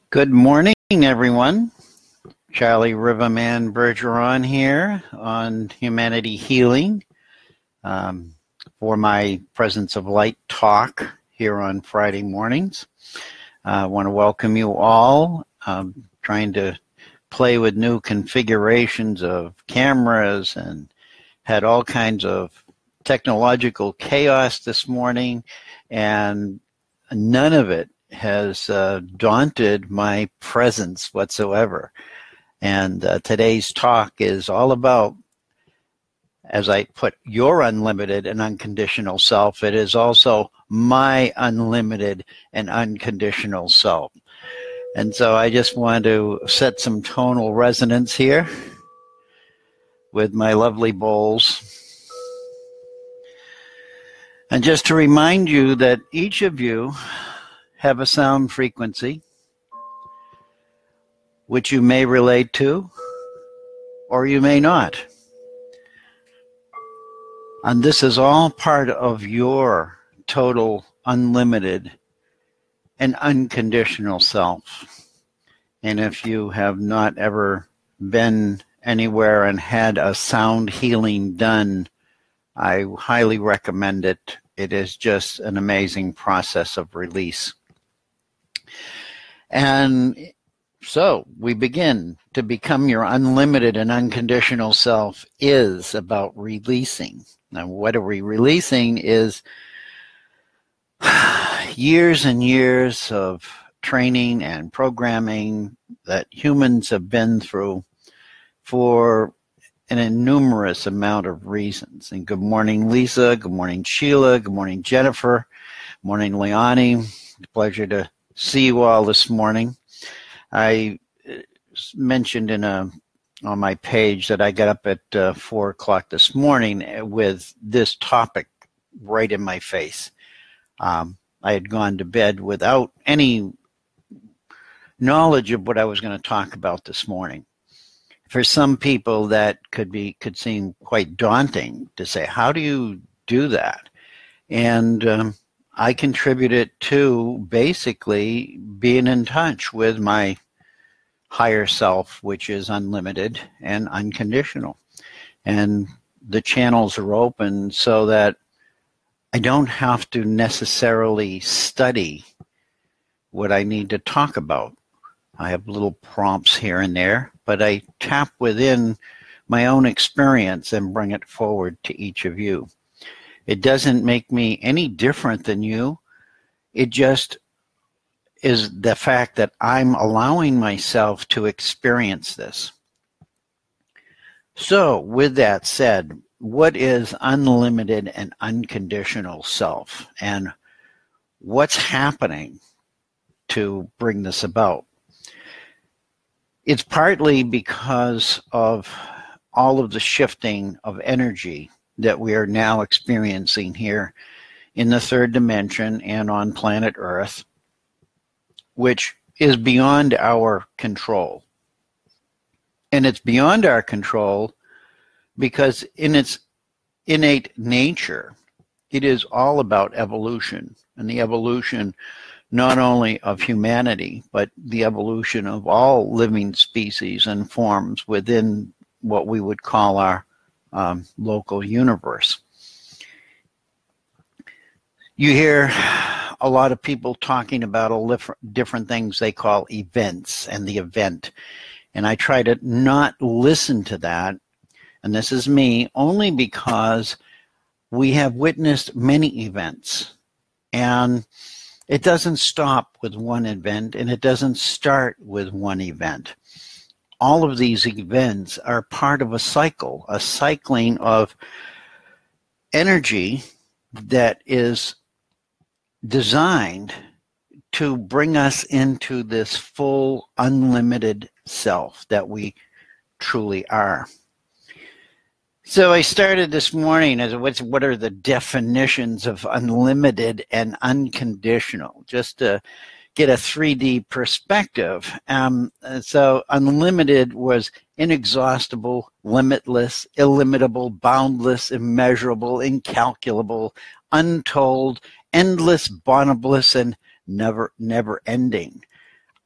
Good morning, everyone. Charlie Riverman Bergeron here on Humanity Healing for my Presence of Light talk here on Friday mornings. I want to welcome you all. Trying to play with new configurations of cameras and had all kinds of technological chaos this morning, and none of it has daunted my presence whatsoever. And today's talk is all about, as I put, your unlimited and unconditional self. It is also my unlimited and unconditional self. And so I just want to set some tonal resonance here with my lovely bowls. And just to remind you that each of you have a sound frequency which you may relate to or you may not. And this is all part of your total, unlimited, and unconditional self. And if you have not ever been anywhere and had a sound healing done, I highly recommend it. It is just an amazing process of release. And so we begin. To become your unlimited and unconditional self is about releasing. Now, what are we releasing is years and years of training and programming that humans have been through for an innumerous amount of reasons. And good morning, Lisa. Good morning, Sheila. Good morning, Jennifer. Good morning, Leonie. Pleasure to see you all this morning. I mentioned on my page that I got up at 4 o'clock this morning with this topic right in my face. I had gone to bed without any knowledge of what I was going to talk about this morning. For some people, that could seem quite daunting to say, how do you do that? And I contribute it to basically being in touch with my higher self, which is unlimited and unconditional. And the channels are open so that I don't have to necessarily study what I need to talk about. I have little prompts here and there, but I tap within my own experience and bring it forward to each of you. It doesn't make me any different than you. It just is the fact that I'm allowing myself to experience this. So, with that said, what is unlimited and unconditional self? And what's happening to bring this about? It's partly because of all of the shifting of energy that we are now experiencing here in the third dimension and on planet Earth, which is beyond our control. And it's beyond our control because in its innate nature, it is all about evolution, and the evolution not only of humanity, but the evolution of all living species and forms within what we would call our local universe. You hear a lot of people talking about all different things they call events and the event. And I try to not listen to that, and this is me, only because we have witnessed many events. And it doesn't stop with one event, and it doesn't start with one event. All of these events are part of a cycle, a cycling of energy that is designed to bring us into this full, unlimited self that we truly are. So I started this morning as what are the definitions of unlimited and unconditional, just to get a 3D perspective. So unlimited was inexhaustible, limitless, illimitable, boundless, immeasurable, incalculable, untold, endless, boundless, and never ending.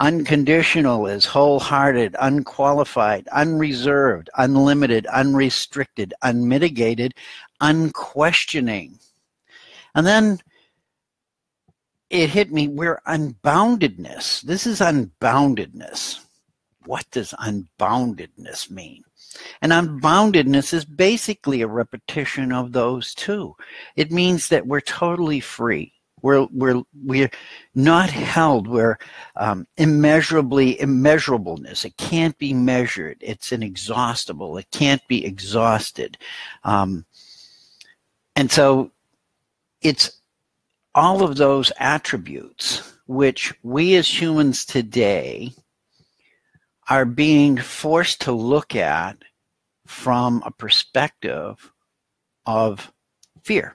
Unconditional is wholehearted, unqualified, unreserved, unlimited, unrestricted, unmitigated, unquestioning. And then it hit me, we're unboundedness. This is unboundedness. What does unboundedness mean? And unboundedness is basically a repetition of those two. It means that we're totally free. We're not held. We're immeasurableness. It can't be measured. It's inexhaustible. It can't be exhausted. And so it's all of those attributes which we as humans today are being forced to look at from a perspective of fear.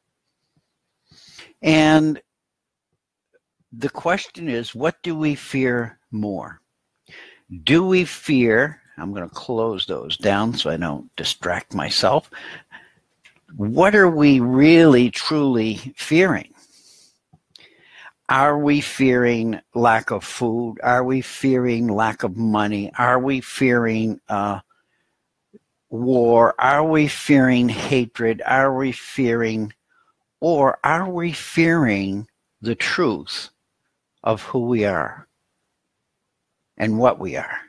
And the question is, what do we fear more? Do we fear, I'm going to close those down so I don't distract myself. What are we really, truly fearing? Are we fearing lack of food? Are we fearing lack of money? Are we fearing war? Are we fearing hatred? Are we fearing, or are we fearing the truth of who we are and what we are?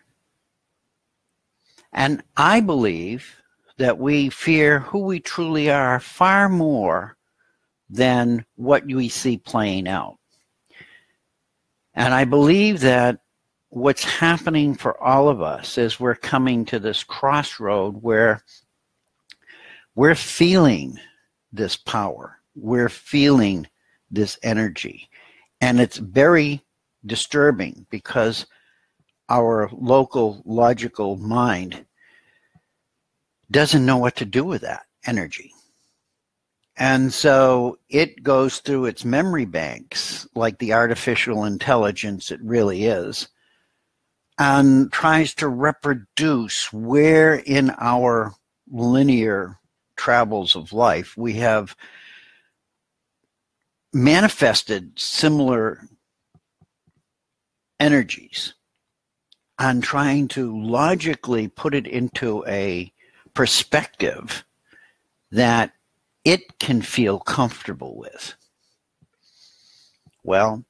And I believe that we fear who we truly are far more than what we see playing out. And I believe that what's happening for all of us is we're coming to this crossroad where we're feeling this power. We're feeling this energy. And it's very disturbing because our local logical mind doesn't know what to do with that energy. And so it goes through its memory banks, like the artificial intelligence it really is, and tries to reproduce where in our linear travels of life we have manifested similar energies, and trying to logically put it into a perspective that it can feel comfortable with. Well,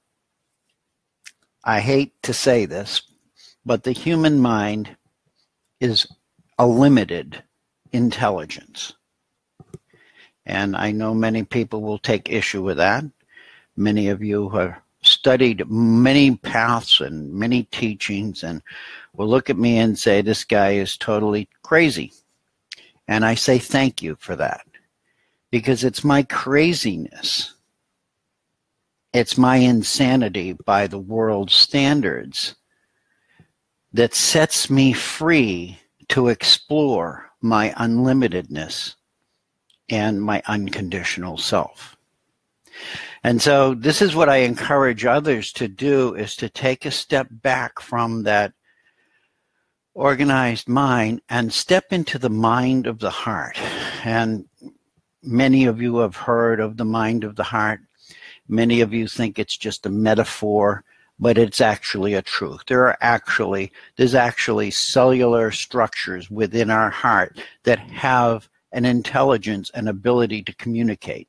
I hate to say this, but the human mind is a limited intelligence. And I know many people will take issue with that. Many of you have studied many paths and many teachings and will look at me and say, this guy is totally crazy. And I say thank you for that. Because it's my craziness, it's my insanity by the world's standards that sets me free to explore my unlimitedness and my unconditional self. And so this is what I encourage others to do, is to take a step back from that organized mind and step into the mind of the heart. And many of you have heard of the mind of the heart. Many of you think it's just a metaphor, but it's actually a truth. There's actually cellular structures within our heart that have an intelligence and ability to communicate.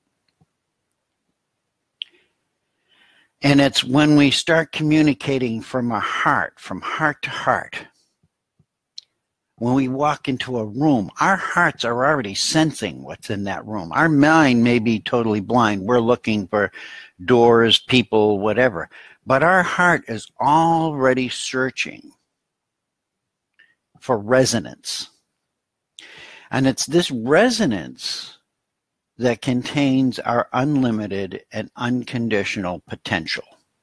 And it's when we start communicating from our heart, from heart to heart, when we walk into a room, our hearts are already sensing what's in that room. Our mind may be totally blind. We're looking for doors, people, whatever. But our heart is already searching for resonance. And it's this resonance that contains our unlimited and unconditional potential.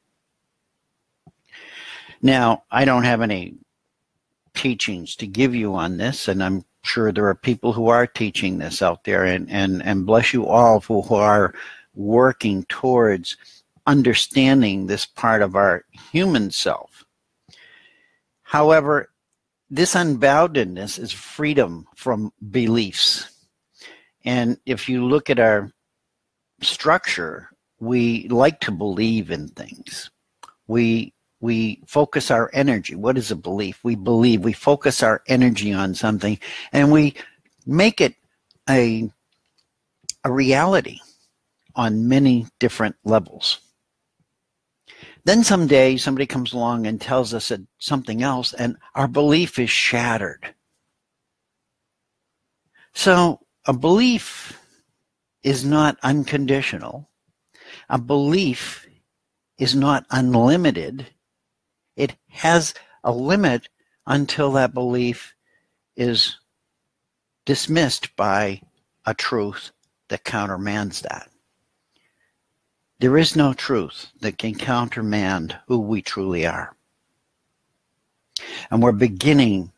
Now, I don't have any teachings to give you on this, and I'm sure there are people who are teaching this out there, and bless you all who are working towards understanding this part of our human self. However, this unboundedness is freedom from beliefs. And if you look at our structure, we like to believe in things. We We focus our energy. What is a belief? We believe. We focus our energy on something, and we make it a reality on many different levels. Then someday somebody comes along and tells us something else, and our belief is shattered. So a belief is not unconditional. A belief is not unlimited. It has a limit until that belief is dismissed by a truth that countermands that. There is no truth that can countermand who we truly are. And we're beginning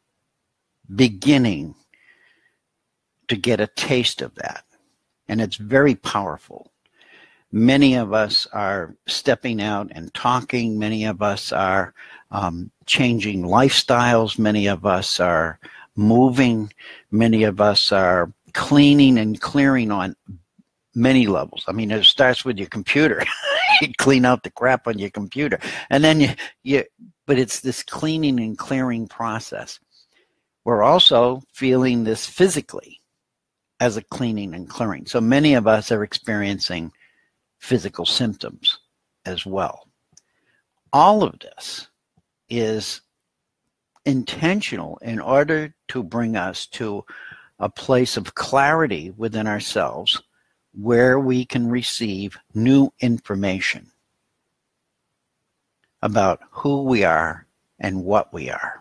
to get a taste of that. And it's very powerful. Many of us are stepping out and talking. Many of us are changing lifestyles. Many of us are moving. Many of us are cleaning and clearing on many levels. I mean, it starts with your computer. You clean out the crap on your computer. And then but it's this cleaning and clearing process. We're also feeling this physically as a cleaning and clearing. So many of us are experiencing physical symptoms as well. All of this is intentional in order to bring us to a place of clarity within ourselves where we can receive new information about who we are and what we are.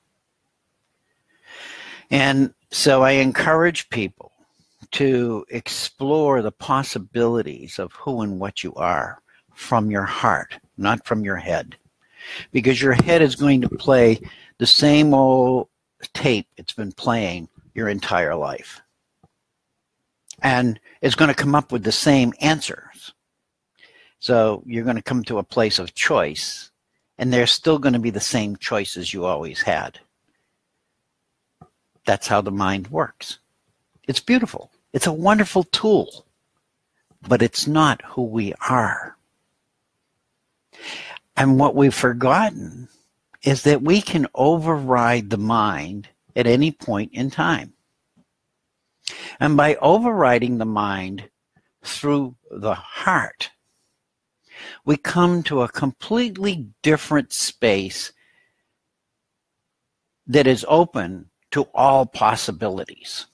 And so I encourage people to explore the possibilities of who and what you are from your heart, not from your head. Because your head is going to play the same old tape it's been playing your entire life. And it's going to come up with the same answers. So you're going to come to a place of choice, and there's still going to be the same choices you always had. That's how the mind works. It's beautiful. It's a wonderful tool, but it's not who we are. And what we've forgotten is that we can override the mind at any point in time. And by overriding the mind through the heart, we come to a completely different space that is open to all possibilities,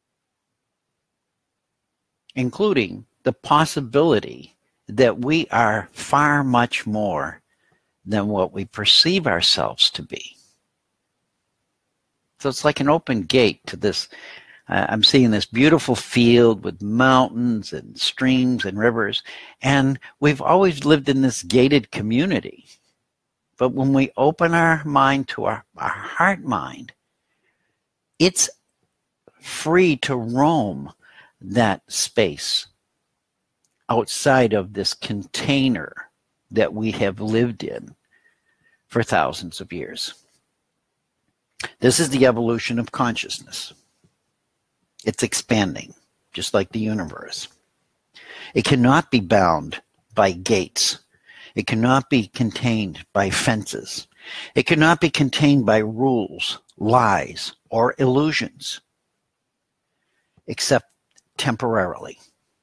including the possibility that we are far much more than what we perceive ourselves to be. So it's like an open gate to this. I'm seeing this beautiful field with mountains and streams and rivers, and we've always lived in this gated community. But when we open our mind to our heart mind, it's free to roam that space outside of this container that we have lived in for thousands of years. This is the evolution of consciousness. It's expanding, just like the universe. It cannot be bound by gates. It cannot be contained by fences. It cannot be contained by rules, lies, or illusions, except temporarily.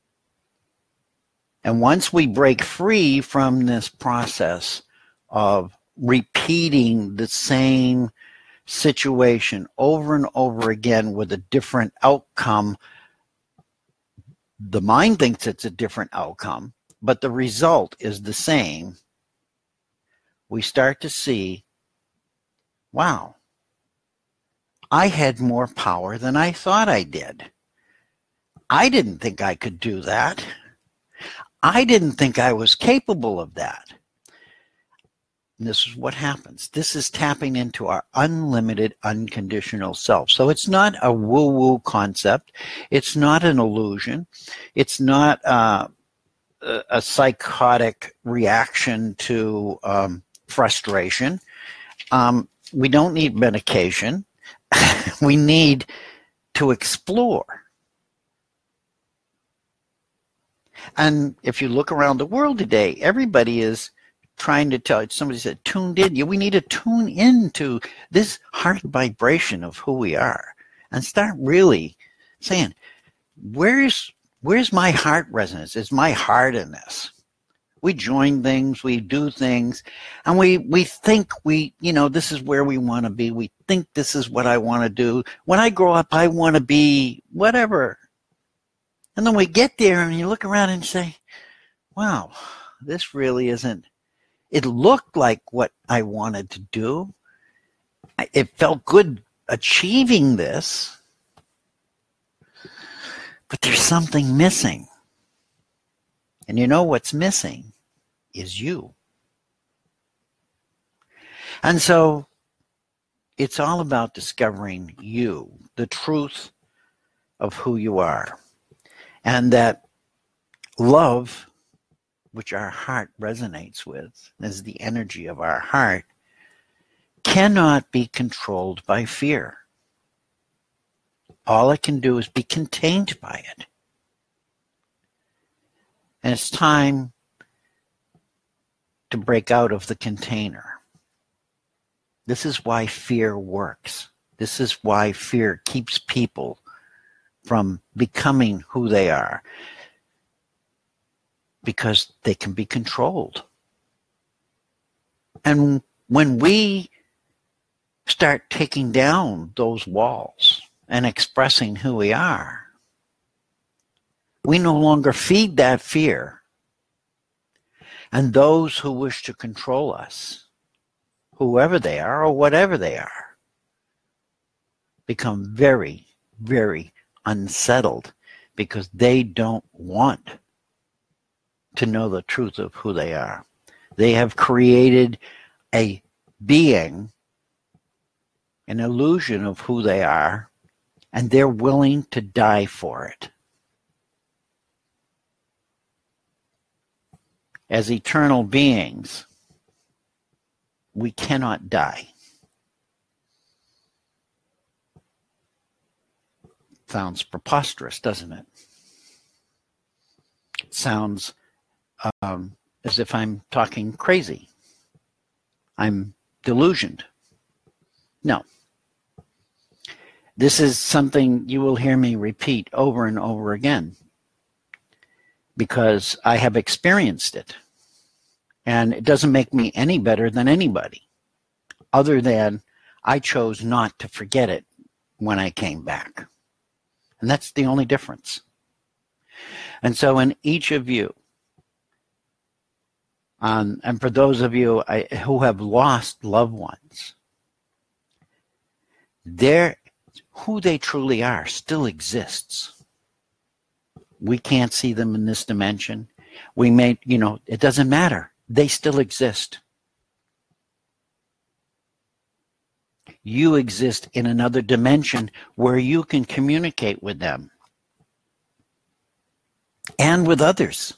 And once we break free from this process of repeating the same situation over and over again with a different outcome, the mind thinks it's a different outcome, but the result is the same. We start to see, wow, I had more power than I thought I did. I didn't think I could do that. I didn't think I was capable of that. And this is what happens. This is tapping into our unlimited, unconditional self. So it's not a woo-woo concept. It's not an illusion. It's not a psychotic reaction to frustration. We don't need medication. We need to explore. And if you look around the world today, everybody is trying to tell, somebody said, tuned in. Yeah, we need to tune into this heart vibration of who we are and start really saying, where's my heart resonance? Is my heart in this? We join things, we do things, and we think this is where we want to be. We think this is what I want to do. When I grow up, I want to be whatever. And then we get there and you look around and say, wow, this really isn't. It looked like what I wanted to do. It felt good achieving this. But there's something missing. And you know what's missing is you. And so it's all about discovering you, the truth of who you are. And that love, which our heart resonates with, is the energy of our heart, cannot be controlled by fear. All it can do is be contained by it. And it's time to break out of the container. This is why fear works. This is why fear keeps people from becoming who they are. Because they can be controlled. And when we start taking down those walls and expressing who we are, we no longer feed that fear. And those who wish to control us, whoever they are or whatever they are, become very, very unsettled because they don't want to know the truth of who they are. They have created a being, an illusion of who they are, and they're willing to die for it. As eternal beings, we cannot die. Sounds preposterous, doesn't it? It sounds as if I'm talking crazy. I'm delusioned. No. This is something you will hear me repeat over and over again because I have experienced it. And it doesn't make me any better than anybody, other than I chose not to forget it when I came back. And that's the only difference. And so in each of you, and for those of you who have lost loved ones, who they truly are still exists. We can't see them in this dimension. We may, it doesn't matter. They still exist. You exist in another dimension where you can communicate with them and with others.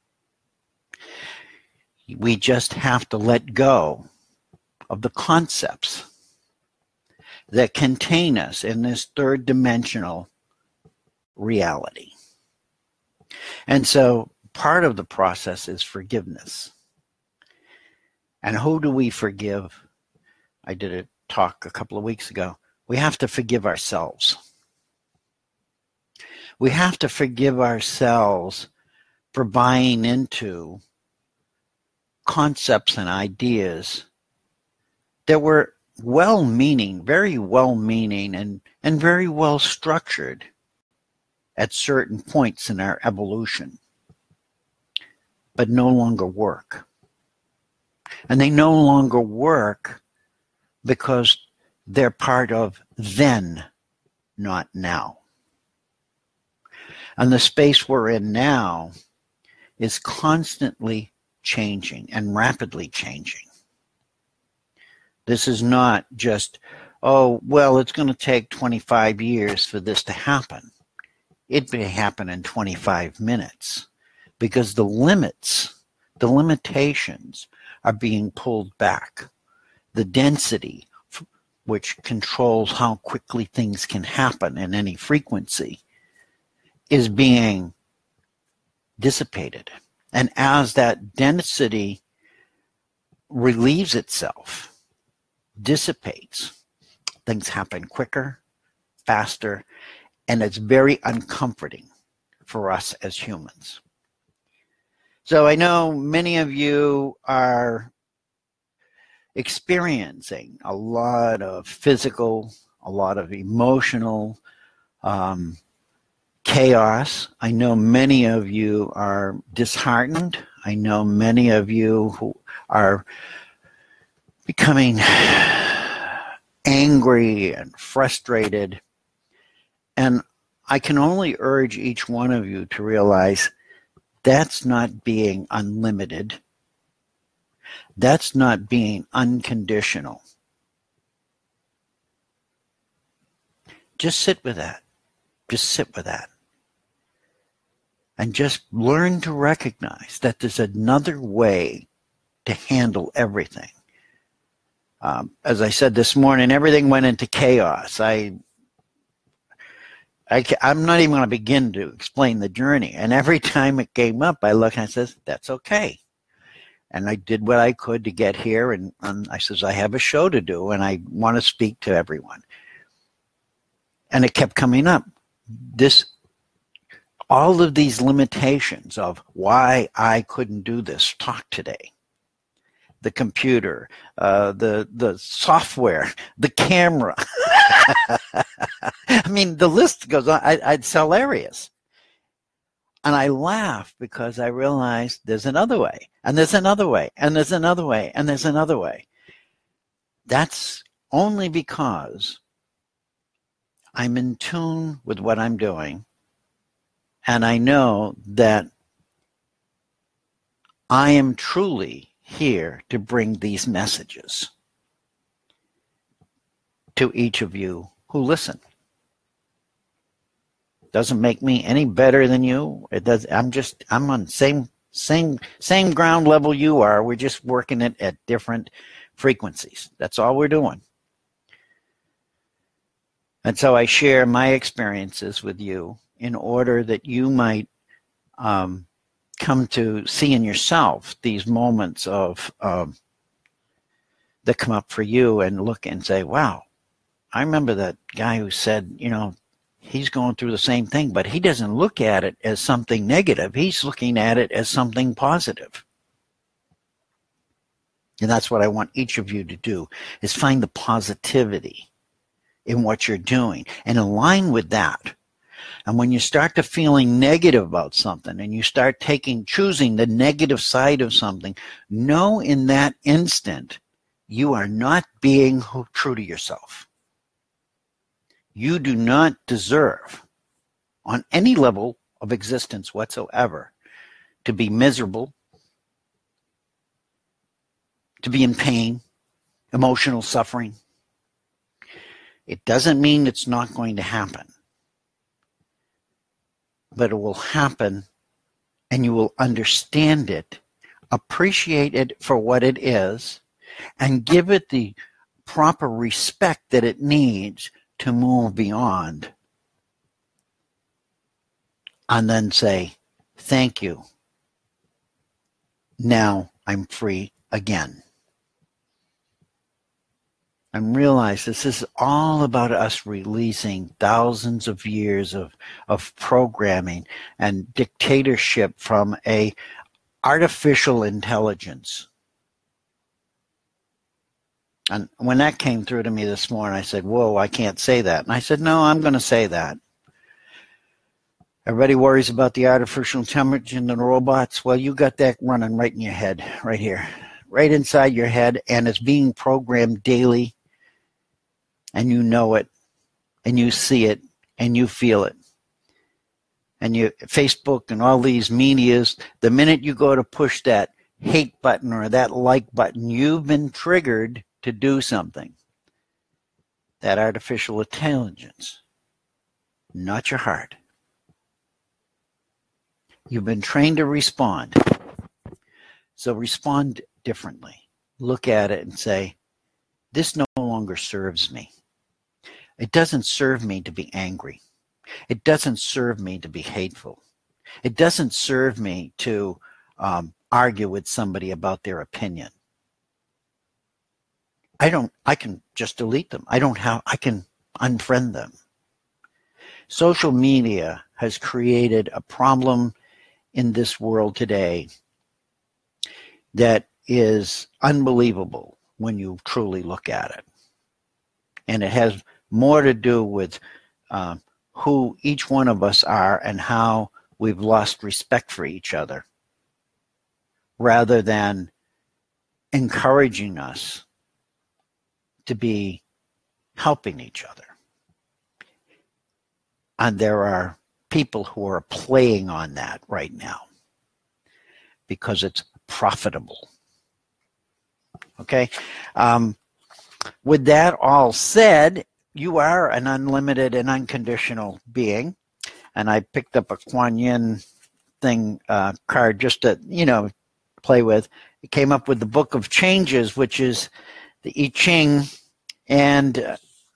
We just have to let go of the concepts that contain us in this third dimensional reality. And so part of the process is forgiveness. And who do we forgive? I did a talk a couple of weeks ago. We have to forgive ourselves. We have to forgive ourselves for buying into concepts and ideas that were well-meaning, very well-meaning, and very well structured at certain points in our evolution, but no longer work. And they no longer work because they're part of then, not now. And the space we're in now is constantly changing and rapidly changing. This is not just, it's going to take 25 years for this to happen. It may happen in 25 minutes because the limitations are being pulled back. The density, which controls how quickly things can happen in any frequency, is being dissipated. And as that density relieves itself, dissipates, things happen quicker, faster, and it's very uncomforting for us as humans. So I know many of you are experiencing a lot of physical, a lot of emotional chaos. I know many of you are disheartened. I know many of you who are becoming angry and frustrated. And I can only urge each one of you to realize that's not being unlimited. That's not being unconditional. Just sit with that. Just sit with that. And just learn to recognize that there's another way to handle everything. As I said this morning, everything went into chaos. I'm not even going to begin to explain the journey. And every time it came up, I look and I says, that's okay. And I did what I could to get here. And I says, I have a show to do and I want to speak to everyone. And it kept coming up. All of these limitations of why I couldn't do this talk today. The computer, the software, the camera. I mean, the list goes on. It's hilarious. And I laugh because I realize there's another way, and there's another way, and there's another way, and there's another way. That's only because I'm in tune with what I'm doing, and I know that I am truly here to bring these messages to each of you who listen. Doesn't make me any better than you. It does. I'm on same ground level you are. We're just working it at different frequencies. That's all we're doing. And so I share my experiences with you in order that you might come to see in yourself these moments of that come up for you and look and say, wow, I remember that guy who said, he's going through the same thing, but he doesn't look at it as something negative. He's looking at it as something positive. And that's what I want each of you to do, is find the positivity in what you're doing and align with that. And when you start to feeling negative about something and you start choosing the negative side of something, know in that instant you are not being true to yourself. You do not deserve, on any level of existence whatsoever, to be miserable, to be in pain, emotional suffering. It doesn't mean it's not going to happen, but it will happen and you will understand it, appreciate it for what it is, and give it the proper respect that it needs to move beyond, and then say, thank you. Now I'm free again. And realize this is all about us releasing thousands of years of programming and dictatorship from a artificial intelligence. And when that came through to me this morning, I said, whoa, I can't say that. And I said, no, I'm going to say that. Everybody worries about the artificial intelligence and the robots. Well, you got that running right in your head, right here, right inside your head, and it's being programmed daily, and you know it, and you see it, and you feel it. And Facebook and all these medias, the minute you go to push that hate button or that like button, you've been triggered to do something. That artificial intelligence, not your heart. You've been trained to respond. So respond differently. Look at it and say, this no longer serves me. It doesn't serve me to be angry. It doesn't serve me to be hateful. It doesn't serve me to argue with somebody about their opinion. I can just delete them. I can unfriend them. Social media has created a problem in this world today that is unbelievable when you truly look at it. And it has more to do with who each one of us are and how we've lost respect for each other, rather than encouraging us to be helping each other. And there are people who are playing on that right now because it's profitable. Okay? With that all said, you are an unlimited and unconditional being. And I picked up a Kuan Yin card just to, play with. It came up with the Book of Changes, which is the I Ching, and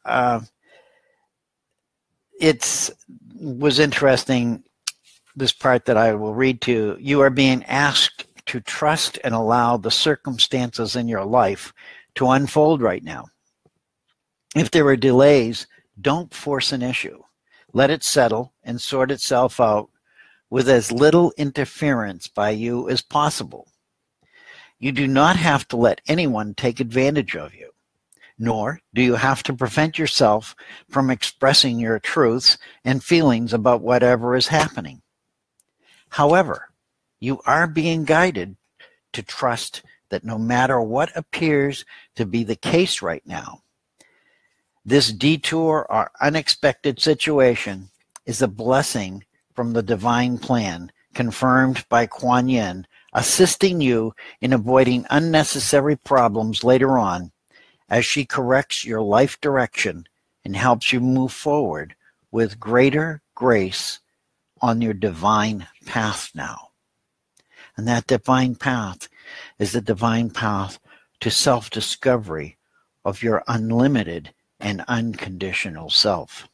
it was interesting, this part that I will read to you. You are being asked to trust and allow the circumstances in your life to unfold right now. If there are delays, don't force an issue. Let it settle and sort itself out with as little interference by you as possible. You do not have to let anyone take advantage of you, nor do you have to prevent yourself from expressing your truths and feelings about whatever is happening. However, you are being guided to trust that no matter what appears to be the case right now, this detour or unexpected situation is a blessing from the divine plan confirmed by Kuan Yin, assisting you in avoiding unnecessary problems later on as she corrects your life direction and helps you move forward with greater grace on your divine path now. And that divine path is the divine path to self-discovery of your unlimited and unconditional self.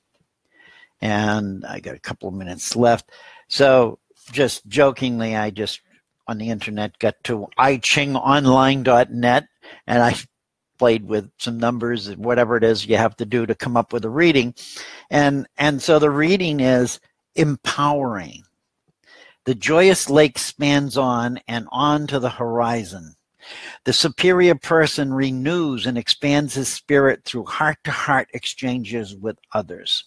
And I got a couple of minutes left. So just jokingly, I just on the internet got to ichingonline.net, and I played with some numbers and whatever it is you have to do to come up with a reading. And so the reading is empowering. The joyous lake spans on and on to the horizon. The superior person renews and expands his spirit through heart-to-heart exchanges with others.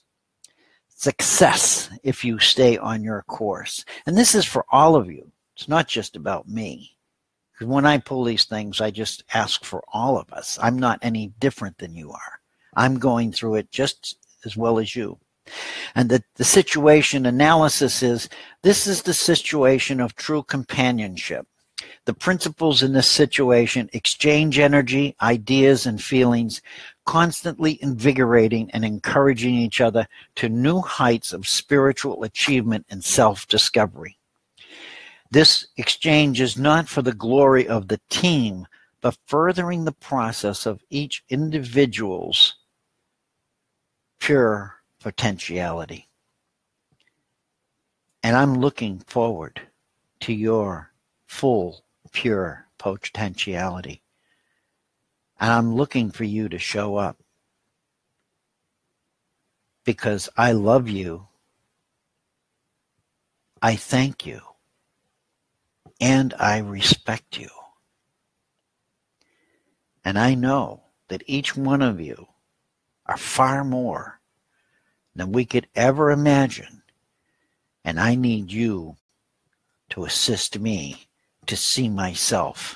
Success if you stay on your course. And this is for all of you. It's not just about me. Because when I pull these things, I just ask for all of us. I'm not any different than you are. I'm going through it just as well as you. And the situation analysis is, this is the situation of true companionship. The principles in this situation exchange energy, ideas, and feelings, constantly invigorating and encouraging each other to new heights of spiritual achievement and self-discovery. This exchange is not for the glory of the team, but furthering the process of each individual's pure potentiality. And I'm looking forward to your full, pure potentiality. And I'm looking for you to show up, because I love you, I thank you, and I respect you. And I know that each one of you are far more than we could ever imagine. And I need you to assist me to see myself.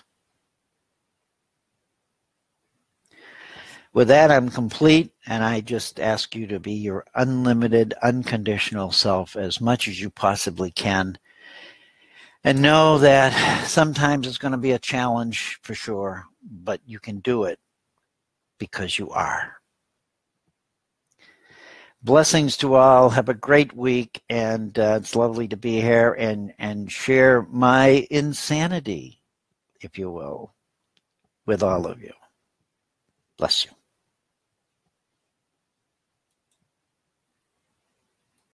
With that, I'm complete, and I just ask you to be your unlimited, unconditional self as much as you possibly can. And know that sometimes it's going to be a challenge for sure, but you can do it because you are. Blessings to all. Have a great week, and it's lovely to be here and share my insanity, if you will, with all of you. Bless you.